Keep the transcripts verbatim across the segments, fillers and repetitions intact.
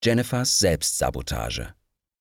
Jennifers Selbstsabotage.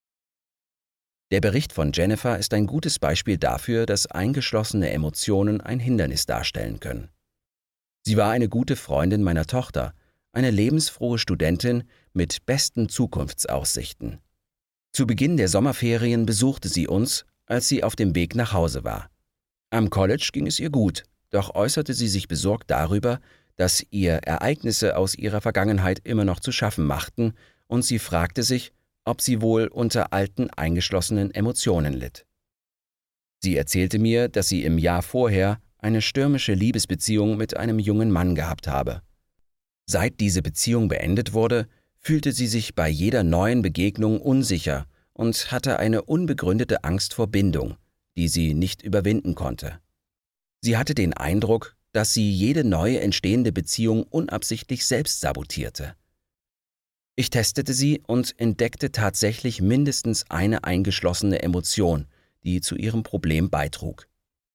Der Bericht von Jennifer ist ein gutes Beispiel dafür, dass eingeschlossene Emotionen ein Hindernis darstellen können. Sie war eine gute Freundin meiner Tochter, eine lebensfrohe Studentin mit besten Zukunftsaussichten. Zu Beginn der Sommerferien besuchte sie uns, als sie auf dem Weg nach Hause war. Am College ging es ihr gut, doch äußerte sie sich besorgt darüber, dass ihr Ereignisse aus ihrer Vergangenheit immer noch zu schaffen machten, und sie fragte sich, ob sie wohl unter alten, eingeschlossenen Emotionen litt. Sie erzählte mir, dass sie im Jahr vorher eine stürmische Liebesbeziehung mit einem jungen Mann gehabt habe. Seit diese Beziehung beendet wurde, fühlte sie sich bei jeder neuen Begegnung unsicher und hatte eine unbegründete Angst vor Bindung, die sie nicht überwinden konnte. Sie hatte den Eindruck, dass sie jede neue entstehende Beziehung unabsichtlich selbst sabotierte. Ich testete sie und entdeckte tatsächlich mindestens eine eingeschlossene Emotion, die zu ihrem Problem beitrug.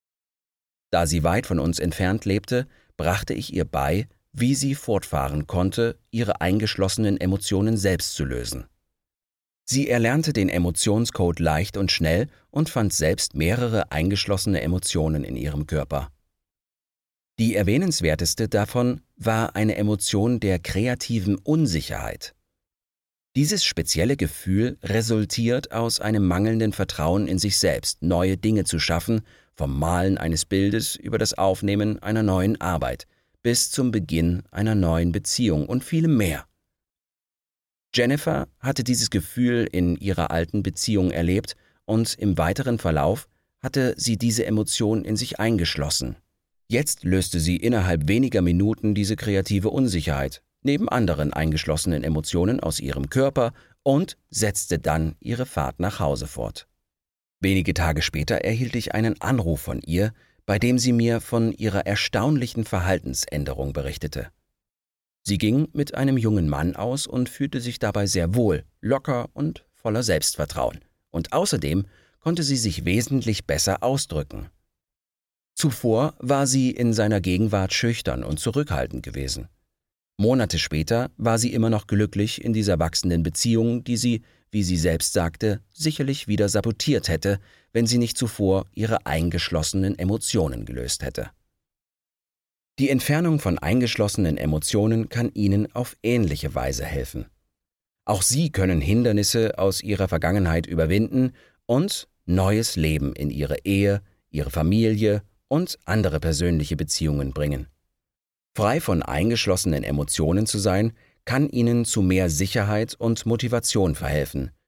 Da sie weit von uns entfernt lebte, brachte ich ihr bei, wie sie fortfahren konnte, ihre eingeschlossenen Emotionen selbst zu lösen. Sie erlernte den Emotionscode leicht und schnell und fand selbst mehrere eingeschlossene Emotionen in ihrem Körper. Die erwähnenswerteste davon war eine Emotion der kreativen Unsicherheit. Dieses spezielle Gefühl resultiert aus einem mangelnden Vertrauen in sich selbst, neue Dinge zu schaffen, vom Malen eines Bildes über das Aufnehmen einer neuen Arbeit bis zum Beginn einer neuen Beziehung und vielem mehr. Jennifer hatte dieses Gefühl in ihrer alten Beziehung erlebt und im weiteren Verlauf hatte sie diese Emotion in sich eingeschlossen. Jetzt löste sie innerhalb weniger Minuten diese kreative Unsicherheit, neben anderen eingeschlossenen Emotionen aus ihrem Körper, und setzte dann ihre Fahrt nach Hause fort. Wenige Tage später erhielt ich einen Anruf von ihr, bei dem sie mir von ihrer erstaunlichen Verhaltensänderung berichtete. Sie ging mit einem jungen Mann aus und fühlte sich dabei sehr wohl, locker und voller Selbstvertrauen. Und außerdem konnte sie sich wesentlich besser ausdrücken. Zuvor war sie in seiner Gegenwart schüchtern und zurückhaltend gewesen. Monate später war sie immer noch glücklich in dieser wachsenden Beziehung, die sie, wie sie selbst sagte, sicherlich wieder sabotiert hätte, wenn sie nicht zuvor ihre eingeschlossenen Emotionen gelöst hätte. Die Entfernung von eingeschlossenen Emotionen kann Ihnen auf ähnliche Weise helfen. Auch Sie können Hindernisse aus Ihrer Vergangenheit überwinden und neues Leben in Ihre Ehe, Ihre Familie und andere persönliche Beziehungen bringen. Frei von eingeschlossenen Emotionen zu sein, kann Ihnen zu mehr Sicherheit und Motivation verhelfen,